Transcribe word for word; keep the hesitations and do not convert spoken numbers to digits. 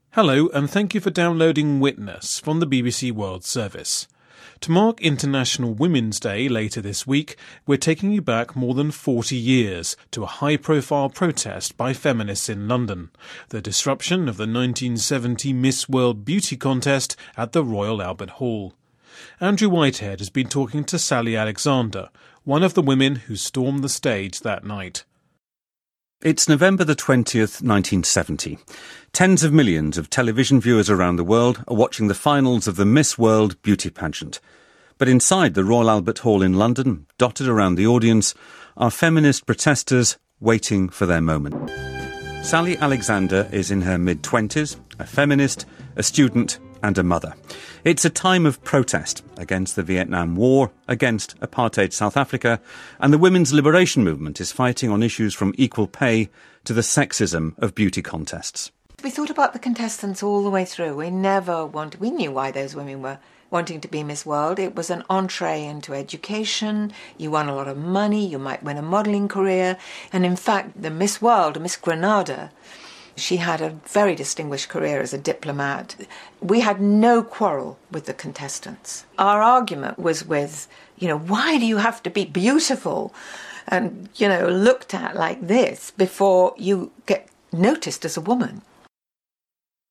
Hello, and thank you for downloading Witness from the B B C World Service. To mark International Women's Day later this week, we're taking you back more than forty years to a high-profile protest by feminists in London, the disruption of the nineteen seventy Miss World Beauty Contest at the Royal Albert Hall. Andrew Whitehead has been talking to Sally Alexander, one of the women who stormed the stage that night. It's November the twentieth, nineteen seventy. Tens of millions of television viewers around the world are watching the finals of the Miss World beauty pageant. But inside the Royal Albert Hall in London, dotted around the audience, are feminist protesters waiting for their moment. Sally Alexander is in her mid-twenties, a feminist, a student and a mother. It's a time of protest against the Vietnam War, against apartheid South Africa, and the women's liberation movement is fighting on issues from equal pay to the sexism of beauty contests. We thought about the contestants all the way through. We never wanted, we knew why those women were wanting to be Miss World. It was an entree into education. You won a lot of money. You might win a modelling career. And in fact, the Miss World, Miss Granada, she had a very distinguished career as a diplomat. We had no quarrel with the contestants. Our argument was with, you know, why do you have to be beautiful and, you know, looked at like this before you get noticed as a woman?